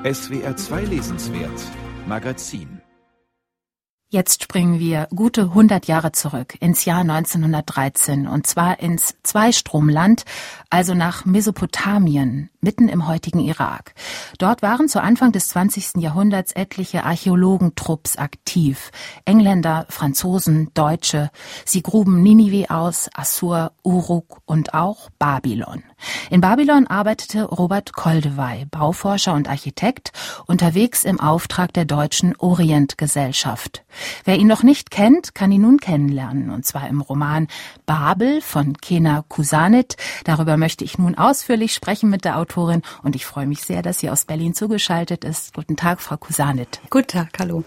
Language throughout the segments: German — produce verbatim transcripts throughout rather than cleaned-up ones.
S W R zwei Lesenswert Magazin. Jetzt springen wir gute hundert Jahre zurück ins Jahr neunzehnhundertdreizehn und zwar ins Zweistromland, also nach Mesopotamien, mitten im heutigen Irak. Dort waren zu Anfang des zwanzigsten Jahrhunderts etliche Archäologentrupps aktiv. Engländer, Franzosen, Deutsche. Sie gruben Ninive aus, Assur, Uruk und auch Babylon. In Babylon arbeitete Robert Koldewey, Bauforscher und Architekt, unterwegs im Auftrag der Deutschen Orientgesellschaft. Wer ihn noch nicht kennt, kann ihn nun kennenlernen, und zwar im Roman Babel von Kena Kusanit. Darüber möchte ich nun ausführlich sprechen mit der Autorin, und ich freue mich sehr, dass sie aus Berlin zugeschaltet ist. Guten Tag, Frau Kusanit. Guten Tag, hallo.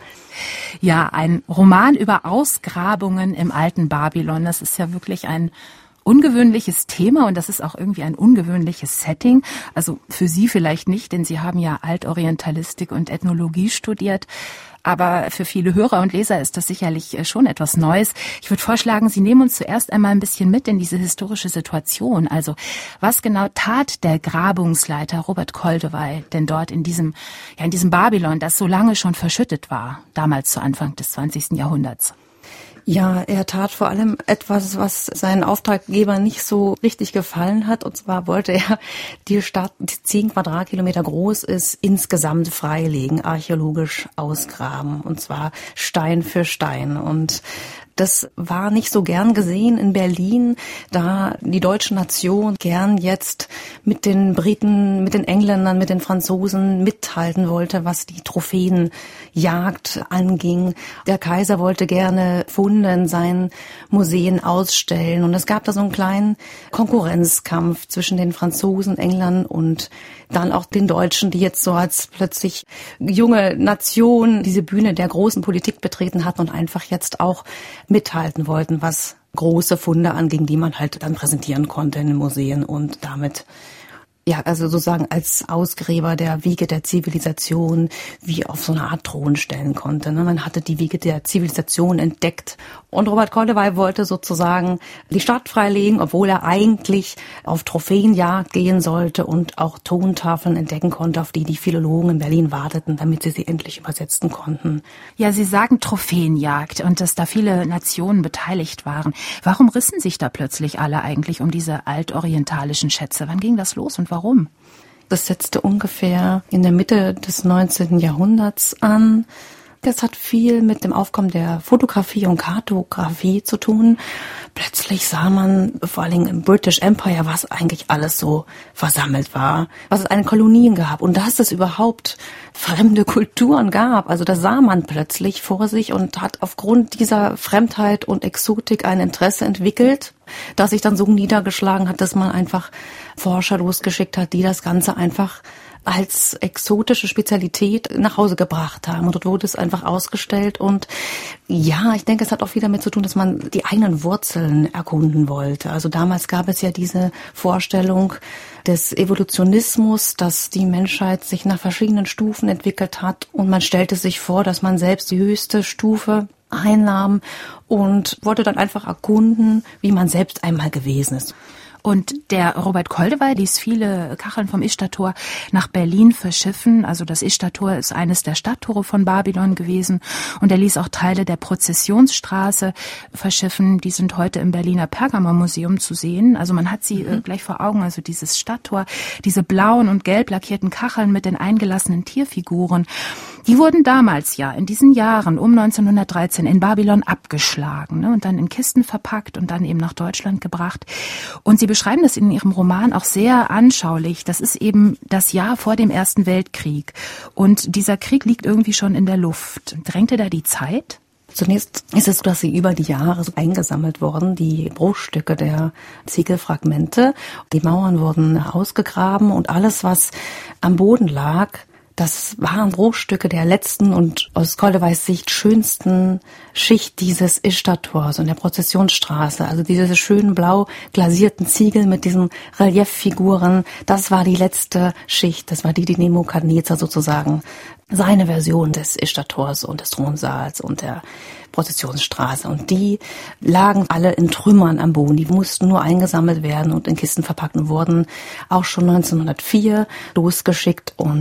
Ja, ein Roman über Ausgrabungen im alten Babylon, das ist ja wirklich ein ungewöhnliches Thema, und das ist auch irgendwie ein ungewöhnliches Setting. Also für Sie vielleicht nicht, denn Sie haben ja Altorientalistik und Ethnologie studiert. Aber für viele Hörer und Leser ist das sicherlich schon etwas Neues. Ich würde vorschlagen, Sie nehmen uns zuerst einmal ein bisschen mit in diese historische Situation. Also was genau tat der Grabungsleiter Robert Koldewey denn dort in diesem, ja, in diesem Babylon, das so lange schon verschüttet war, damals zu Anfang des zwanzigsten Jahrhunderts? Ja, er tat vor allem etwas, was seinen Auftraggeber nicht so richtig gefallen hat. Und zwar wollte er die Stadt, die zehn Quadratkilometer groß ist, insgesamt freilegen, archäologisch ausgraben. Und zwar Stein für Stein. Und das war nicht so gern gesehen in Berlin, da die deutsche Nation gern jetzt mit den Briten, mit den Engländern, mit den Franzosen mithalten wollte, was die Trophäenjagd anging. Der Kaiser wollte gerne Funde in seinen Museen ausstellen, und es gab da so einen kleinen Konkurrenzkampf zwischen den Franzosen, Engländern und dann auch den Deutschen, die jetzt so als plötzlich junge Nation diese Bühne der großen Politik betreten hatten und einfach jetzt auch mithalten wollten, was große Funde anging, die man halt dann präsentieren konnte in den Museen und damit, ja, also sozusagen als Ausgräber der Wiege der Zivilisation wie auf so eine Art Thron stellen konnte. Man hatte die Wiege der Zivilisation entdeckt. Und Robert Koldewey wollte sozusagen die Stadt freilegen, obwohl er eigentlich auf Trophäenjagd gehen sollte und auch Tontafeln entdecken konnte, auf die die Philologen in Berlin warteten, damit sie sie endlich übersetzen konnten. Ja, Sie sagen Trophäenjagd und dass da viele Nationen beteiligt waren. Warum rissen sich da plötzlich alle eigentlich um diese altorientalischen Schätze? Wann ging das los und warum? Das setzte ungefähr in der Mitte des neunzehnten Jahrhunderts an. Das hat viel mit dem Aufkommen der Fotografie und Kartografie zu tun. Plötzlich sah man, vor allem im British Empire, was eigentlich alles so versammelt war, was es an Kolonien gab und dass es überhaupt fremde Kulturen gab. Also das sah man plötzlich vor sich und hat aufgrund dieser Fremdheit und Exotik ein Interesse entwickelt, das sich dann so niedergeschlagen hat, dass man einfach Forscher losgeschickt hat, die das Ganze einfach als exotische Spezialität nach Hause gebracht haben. Und dort wurde es einfach ausgestellt. Und ja, ich denke, es hat auch viel damit zu tun, dass man die eigenen Wurzeln erkunden wollte. Also damals gab es ja diese Vorstellung des Evolutionismus, dass die Menschheit sich nach verschiedenen Stufen entwickelt hat. Und man stellte sich vor, dass man selbst die höchste Stufe einnahm und wollte dann einfach erkunden, wie man selbst einmal gewesen ist. Und der Robert Koldewey ließ viele Kacheln vom Ischtar-Tor nach Berlin verschiffen. Also das Ischtar-Tor ist eines der Stadttore von Babylon gewesen. Und er ließ auch Teile der Prozessionsstraße verschiffen. Die sind heute im Berliner Pergamonmuseum zu sehen. Also man hat sie mhm. gleich vor Augen. Also dieses Stadttor, diese blauen und gelb lackierten Kacheln mit den eingelassenen Tierfiguren. Die wurden damals ja in diesen Jahren um neunzehnhundertdreizehn in Babylon abgeschlagen, ne, und dann in Kisten verpackt und dann eben nach Deutschland gebracht. Und sie beschreiben das in ihrem Roman auch sehr anschaulich. Das ist eben das Jahr vor dem Ersten Weltkrieg. Und dieser Krieg liegt irgendwie schon in der Luft. Drängte da die Zeit? Zunächst ist es so, dass sie über die Jahre so eingesammelt wurden, die Bruchstücke der Ziegelfragmente. Die Mauern wurden ausgegraben und alles, was am Boden lag, das waren Bruchstücke der letzten und aus Koldeweys Sicht schönsten Schicht dieses Ischtar-Tors und der Prozessionsstraße. Also diese schönen blau glasierten Ziegel mit diesen Relieffiguren, das war die letzte Schicht. Das war die, die Nebukadnezar sozusagen seine Version des Ischtar-Tors und des Thronsaals und der Prozessionsstraße. Und die lagen alle in Trümmern am Boden. Die mussten nur eingesammelt werden und in Kisten verpackt und wurden auch schon neunzehnhundertvier losgeschickt. Und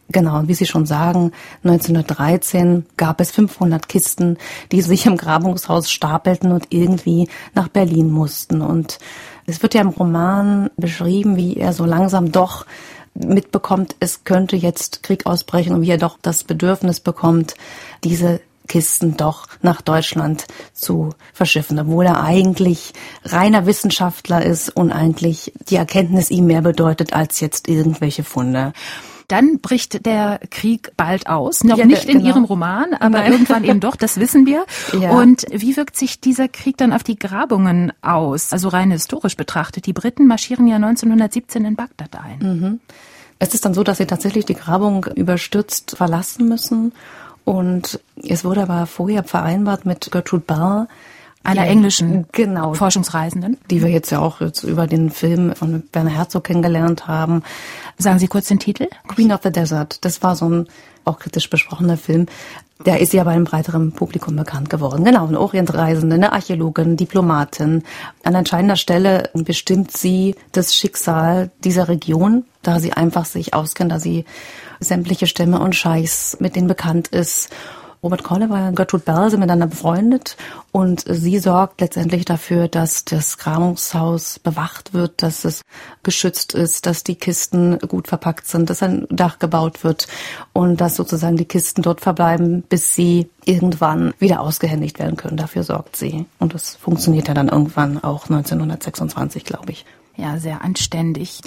Genau, und wie Sie schon sagen, neunzehnhundertdreizehn gab es fünfhundert Kisten, die sich im Grabungshaus stapelten und irgendwie nach Berlin mussten. Und es wird ja im Roman beschrieben, wie er so langsam doch mitbekommt, es könnte jetzt Krieg ausbrechen und wie er doch das Bedürfnis bekommt, diese Kisten doch nach Deutschland zu verschiffen, obwohl er eigentlich reiner Wissenschaftler ist und eigentlich die Erkenntnis ihm mehr bedeutet als jetzt irgendwelche Funde. Dann bricht der Krieg bald aus. Noch ja, nicht in genau. Ihrem Roman, aber Nein. irgendwann eben doch, das wissen wir. Ja. Und wie wirkt sich dieser Krieg dann auf die Grabungen aus? Also rein historisch betrachtet. Die Briten marschieren ja neunzehnhundertsiebzehn in Bagdad ein. Mhm. Es ist dann so, dass sie tatsächlich die Grabung überstürzt verlassen müssen. Und es wurde aber vorher vereinbart mit Gertrude Bell, einer ja, englischen genau, Forschungsreisenden, die wir jetzt ja auch jetzt über den Film von Werner Herzog kennengelernt haben. Sagen Sie kurz den Titel? Queen of the Desert. Das war so ein auch kritisch besprochener Film. Der ist ja bei einem breiteren Publikum bekannt geworden. Genau, eine Orientreisende, eine Archäologin, Diplomatin. An entscheidender Stelle bestimmt sie das Schicksal dieser Region, da sie einfach sich auskennt, da sie sämtliche Stämme und Scheichs, mit denen bekannt ist. Robert Kollewey und Gertrude Bell sind miteinander befreundet und sie sorgt letztendlich dafür, dass das Grabungshaus bewacht wird, dass es geschützt ist, dass die Kisten gut verpackt sind, dass ein Dach gebaut wird und dass sozusagen die Kisten dort verbleiben, bis sie irgendwann wieder ausgehändigt werden können. Dafür sorgt sie. Und das funktioniert ja dann irgendwann auch neunzehnhundertsechsundzwanzig, glaube ich. Ja, sehr anständig.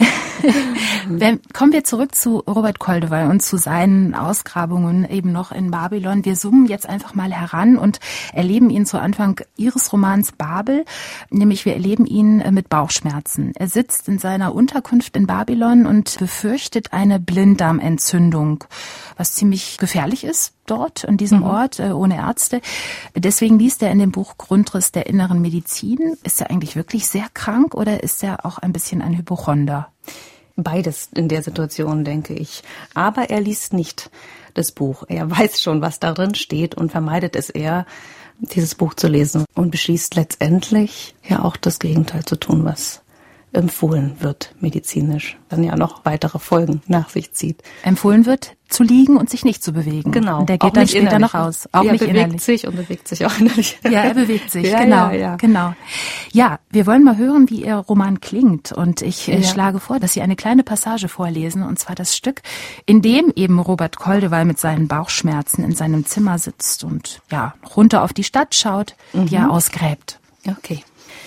Wenn, kommen wir zurück zu Robert Koldewey und zu seinen Ausgrabungen eben noch in Babylon. Wir zoomen jetzt einfach mal heran und erleben ihn zu Anfang Ihres Romans Babel, nämlich wir erleben ihn mit Bauchschmerzen. Er sitzt in seiner Unterkunft in Babylon und befürchtet eine Blinddarmentzündung, was ziemlich gefährlich ist dort, an diesem mhm. Ort, äh, ohne Ärzte. Deswegen liest er in dem Buch Grundriss der inneren Medizin. Ist er eigentlich wirklich sehr krank oder ist er auch ein bisschen ein Hypochonder? Beides in der Situation, denke ich. Aber er liest nicht das Buch. Er weiß schon, was darin steht und vermeidet es eher, dieses Buch zu lesen und beschließt letztendlich ja auch das Gegenteil zu tun, was empfohlen wird, medizinisch, dann ja noch weitere Folgen nach sich zieht. Empfohlen wird, zu liegen und sich nicht zu bewegen. Genau. Und der geht dann später noch aus. Auch er nicht bewegt innerlich. sich und bewegt sich auch innerlich. Ja, er bewegt sich, ja, genau, ja, ja. genau. Ja, wir wollen mal hören, wie Ihr Roman klingt. Und ich ja. schlage vor, dass Sie eine kleine Passage vorlesen, und zwar das Stück, in dem eben Robert Koldewey mit seinen Bauchschmerzen in seinem Zimmer sitzt und ja runter auf die Stadt schaut, mhm. die er ausgräbt. Okay.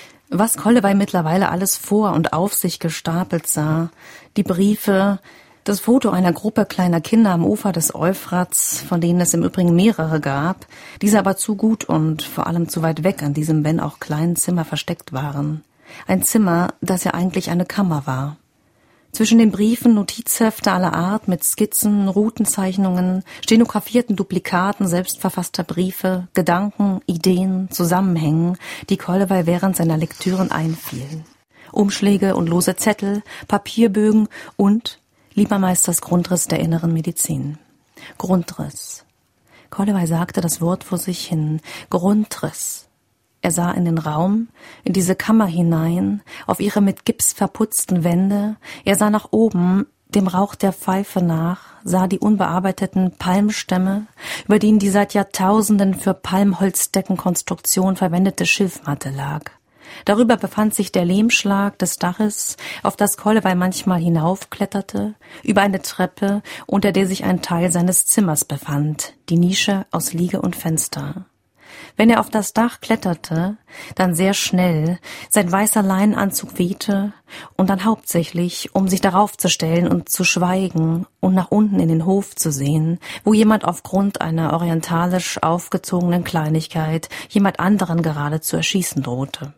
Was Koldewey mittlerweile alles vor und auf sich gestapelt sah, die Briefe, das Foto einer Gruppe kleiner Kinder am Ufer des Euphrats, von denen es im Übrigen mehrere gab, diese aber zu gut und vor allem zu weit weg an diesem, wenn auch kleinen Zimmer versteckt waren. Ein Zimmer, das ja eigentlich eine Kammer war. Zwischen den Briefen Notizhefte aller Art mit Skizzen, Routenzeichnungen, stenografierten Duplikaten selbstverfasster Briefe, Gedanken, Ideen, Zusammenhängen, die Koldewey während seiner Lektüren einfielen. Umschläge und lose Zettel, Papierbögen und Liebermeisters Grundriss der inneren Medizin. Grundriss. Koldewey sagte das Wort vor sich hin. Grundriss. Er sah in den Raum, in diese Kammer hinein, auf ihre mit Gips verputzten Wände. Er sah nach oben, dem Rauch der Pfeife nach, sah die unbearbeiteten Palmstämme, über denen die seit Jahrtausenden für Palmholzdeckenkonstruktion verwendete Schilfmatte lag. Darüber befand sich der Lehmschlag des Daches, auf das Koldewey manchmal hinaufkletterte, über eine Treppe, unter der sich ein Teil seines Zimmers befand, die Nische aus Liege und Fenster. Wenn er auf das Dach kletterte, dann sehr schnell, sein weißer Leinenanzug wehte und dann hauptsächlich, um sich darauf zu stellen und zu schweigen und nach unten in den Hof zu sehen, wo jemand aufgrund einer orientalisch aufgezogenen Kleinigkeit jemand anderen gerade zu erschießen drohte.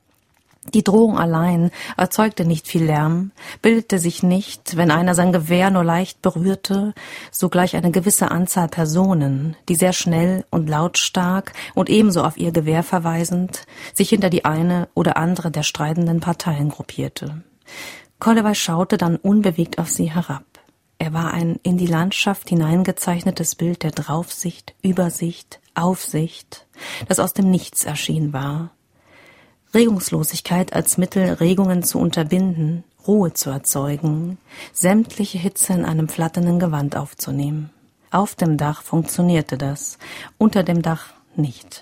Die Drohung allein erzeugte nicht viel Lärm, bildete sich nicht, wenn einer sein Gewehr nur leicht berührte, sogleich eine gewisse Anzahl Personen, die sehr schnell und lautstark und ebenso auf ihr Gewehr verweisend, sich hinter die eine oder andere der streitenden Parteien gruppierte. Koldewey schaute dann unbewegt auf sie herab. Er war ein in die Landschaft hineingezeichnetes Bild der Draufsicht, Übersicht, Aufsicht, das aus dem Nichts erschienen war. Regungslosigkeit als Mittel, Regungen zu unterbinden, Ruhe zu erzeugen, sämtliche Hitze in einem flatternden Gewand aufzunehmen. Auf dem Dach funktionierte das, unter dem Dach nicht.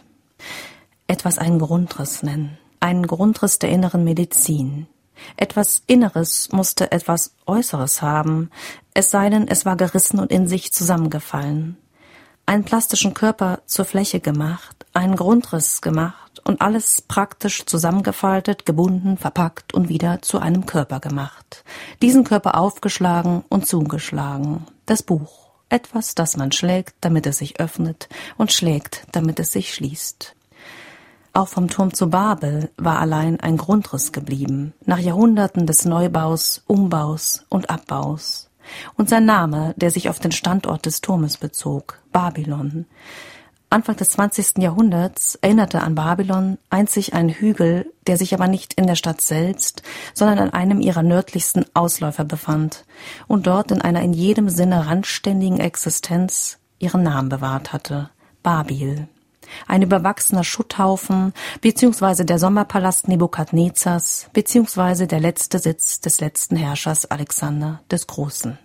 Etwas einen Grundriss nennen, einen Grundriss der inneren Medizin. Etwas Inneres musste etwas Äußeres haben, es sei denn, es war gerissen und in sich zusammengefallen. Einen plastischen Körper zur Fläche gemacht, einen Grundriss gemacht und alles praktisch zusammengefaltet, gebunden, verpackt und wieder zu einem Körper gemacht. Diesen Körper aufgeschlagen und zugeschlagen. Das Buch. Etwas, das man schlägt, damit es sich öffnet und schlägt, damit es sich schließt. Auch vom Turm zu Babel war allein ein Grundriss geblieben, nach Jahrhunderten des Neubaus, Umbaus und Abbaus. Und sein Name, der sich auf den Standort des Turmes bezog, Babylon. Anfang des zwanzigsten Jahrhunderts erinnerte an Babylon einzig ein Hügel, der sich aber nicht in der Stadt selbst, sondern an einem ihrer nördlichsten Ausläufer befand und dort in einer in jedem Sinne randständigen Existenz ihren Namen bewahrt hatte, Babil. Ein überwachsener Schutthaufen, beziehungsweise der Sommerpalast Nebukadnezars, beziehungsweise der letzte Sitz des letzten Herrschers Alexander des Großen.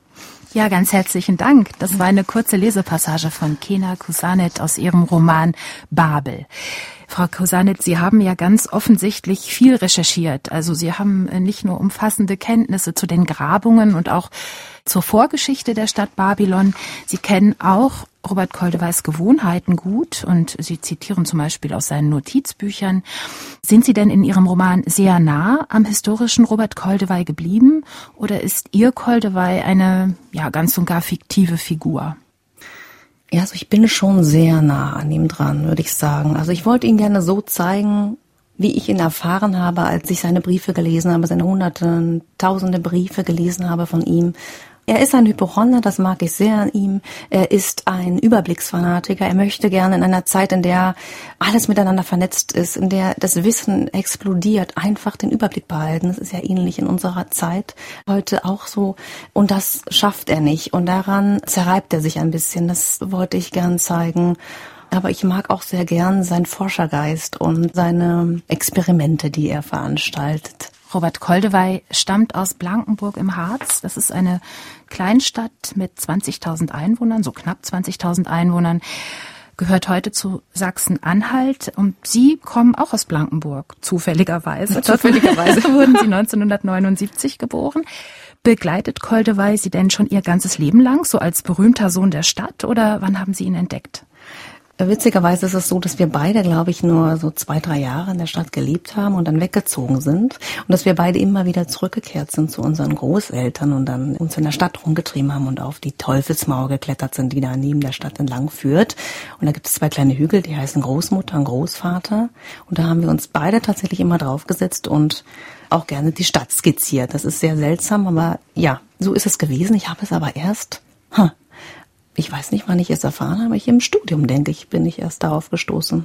Ja, ganz herzlichen Dank. Das war eine kurze Lesepassage von Kena Kusanet aus ihrem Roman Babel. Frau Kusanet, Sie haben ja ganz offensichtlich viel recherchiert. Also Sie haben nicht nur umfassende Kenntnisse zu den Grabungen und auch zur Vorgeschichte der Stadt Babylon. Sie kennen auch Robert Koldeweis Gewohnheiten gut und Sie zitieren zum Beispiel aus seinen Notizbüchern. Sind Sie denn in Ihrem Roman sehr nah am historischen Robert Koldewey geblieben oder ist Ihr Koldewey eine ja ganz und gar fiktive Figur? Ja, also ich bin schon sehr nah an ihm dran, würde ich sagen. Also ich wollte ihn gerne so zeigen, wie ich ihn erfahren habe, als ich seine Briefe gelesen habe, seine hunderte, tausende Briefe gelesen habe von ihm. Er ist ein Hypochonder, das mag ich sehr an ihm. Er ist ein Überblicksfanatiker. Er möchte gerne in einer Zeit, in der alles miteinander vernetzt ist, in der das Wissen explodiert, einfach den Überblick behalten. Das ist ja ähnlich in unserer Zeit heute auch so. Und das schafft er nicht. Und daran zerreibt er sich ein bisschen. Das wollte ich gern zeigen. Aber ich mag auch sehr gern seinen Forschergeist und seine Experimente, die er veranstaltet. Robert Koldewey stammt aus Blankenburg im Harz. Das ist eine Kleinstadt mit zwanzigtausend Einwohnern, so knapp zwanzigtausend Einwohnern, gehört heute zu Sachsen-Anhalt. Und Sie kommen auch aus Blankenburg, zufälligerweise. Zufälligerweise wurden Sie neunzehnhundertneunundsiebzig geboren. Begleitet Koldewey Sie denn schon Ihr ganzes Leben lang, so als berühmter Sohn der Stadt, oder wann haben Sie ihn entdeckt? Witzigerweise ist es so, dass wir beide, glaube ich, nur so zwei, drei Jahre in der Stadt gelebt haben und dann weggezogen sind und dass wir beide immer wieder zurückgekehrt sind zu unseren Großeltern und dann uns in der Stadt rumgetrieben haben und auf die Teufelsmauer geklettert sind, die da neben der Stadt entlang führt. Und da gibt es zwei kleine Hügel, die heißen Großmutter und Großvater. Und da haben wir uns beide tatsächlich immer draufgesetzt und auch gerne die Stadt skizziert. Das ist sehr seltsam, aber ja, so ist es gewesen. Ich habe es aber erst... Huh, Ich weiß nicht, wann ich es erfahren habe, ich im Studium, denke ich, bin ich erst darauf gestoßen.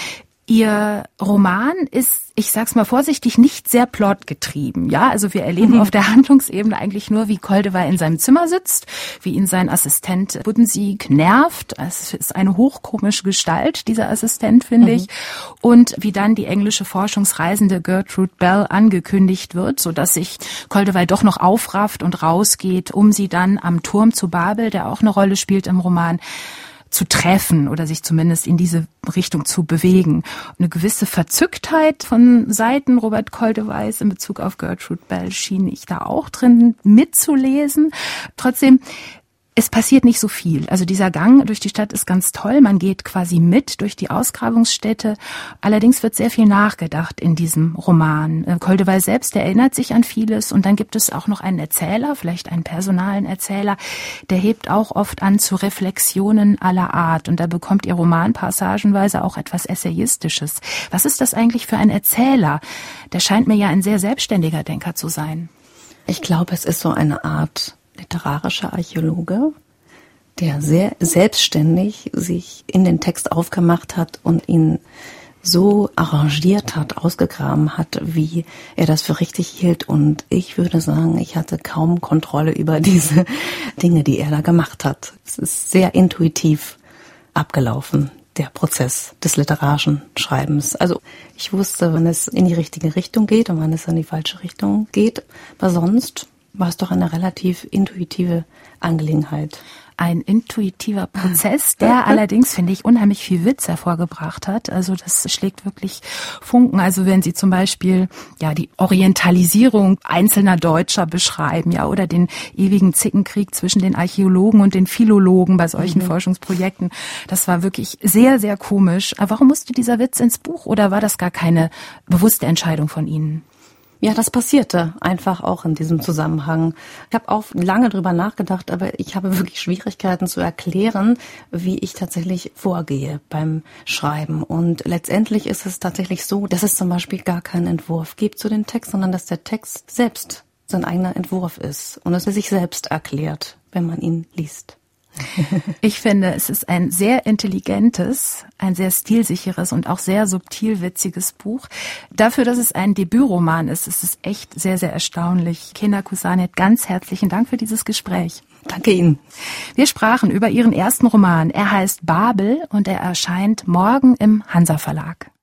Ihr Roman ist, ich sag's mal vorsichtig, nicht sehr plotgetrieben. Ja, also wir erleben mhm. auf der Handlungsebene eigentlich nur, wie Koldewey in seinem Zimmer sitzt, wie ihn sein Assistent Buddensiek nervt. Es ist eine hochkomische Gestalt, dieser Assistent, finde mhm. ich. Und wie dann die englische Forschungsreisende Gertrude Bell angekündigt wird, sodass sich Koldewey doch noch aufrafft und rausgeht, um sie dann am Turm zu Babel, der auch eine Rolle spielt im Roman, zu treffen oder sich zumindest in diese Richtung zu bewegen. Eine gewisse Verzücktheit von Seiten Robert Koldeweis in Bezug auf Gertrude Bell schien ich da auch drin mitzulesen. Trotzdem, es passiert nicht so viel. Also dieser Gang durch die Stadt ist ganz toll. Man geht quasi mit durch die Ausgrabungsstätte. Allerdings wird sehr viel nachgedacht in diesem Roman. Koldewey selbst, der erinnert sich an vieles. Und dann gibt es auch noch einen Erzähler, vielleicht einen personalen Erzähler, der hebt auch oft an zu Reflexionen aller Art. Und da bekommt ihr Roman passagenweise auch etwas Essayistisches. Was ist das eigentlich für ein Erzähler? Der scheint mir ja ein sehr selbstständiger Denker zu sein. Ich glaube, es ist so eine Art literarischer Archäologe, der sehr selbstständig sich in den Text aufgemacht hat und ihn so arrangiert hat, ausgegraben hat, wie er das für richtig hielt. Und ich würde sagen, ich hatte kaum Kontrolle über diese Dinge, die er da gemacht hat. Es ist sehr intuitiv abgelaufen, der Prozess des literarischen Schreibens. Also ich wusste, wann es in die richtige Richtung geht und wann es in die falsche Richtung geht. Aber sonst war es doch eine relativ intuitive Angelegenheit. Ein intuitiver Prozess, der allerdings, finde ich, unheimlich viel Witz hervorgebracht hat. Also das schlägt wirklich Funken. Also wenn Sie zum Beispiel ja die Orientalisierung einzelner Deutscher beschreiben, ja, oder den ewigen Zickenkrieg zwischen den Archäologen und den Philologen bei solchen mhm. Forschungsprojekten, das war wirklich sehr, sehr komisch. Aber warum musste dieser Witz ins Buch oder war das gar keine bewusste Entscheidung von Ihnen? Ja, das passierte einfach auch in diesem Zusammenhang. Ich habe auch lange drüber nachgedacht, aber ich habe wirklich Schwierigkeiten zu erklären, wie ich tatsächlich vorgehe beim Schreiben. Und letztendlich ist es tatsächlich so, dass es zum Beispiel gar keinen Entwurf gibt zu dem Text, sondern dass der Text selbst sein eigener Entwurf ist und dass er sich selbst erklärt, wenn man ihn liest. Ich finde, es ist ein sehr intelligentes, ein sehr stilsicheres und auch sehr subtil witziges Buch. Dafür, dass es ein Debütroman ist, ist es echt sehr, sehr erstaunlich. Kena Kusanet, ganz herzlichen Dank für dieses Gespräch. Danke Ihnen. Wir sprachen über Ihren ersten Roman. Er heißt Babel und er erscheint morgen im Hansa Verlag.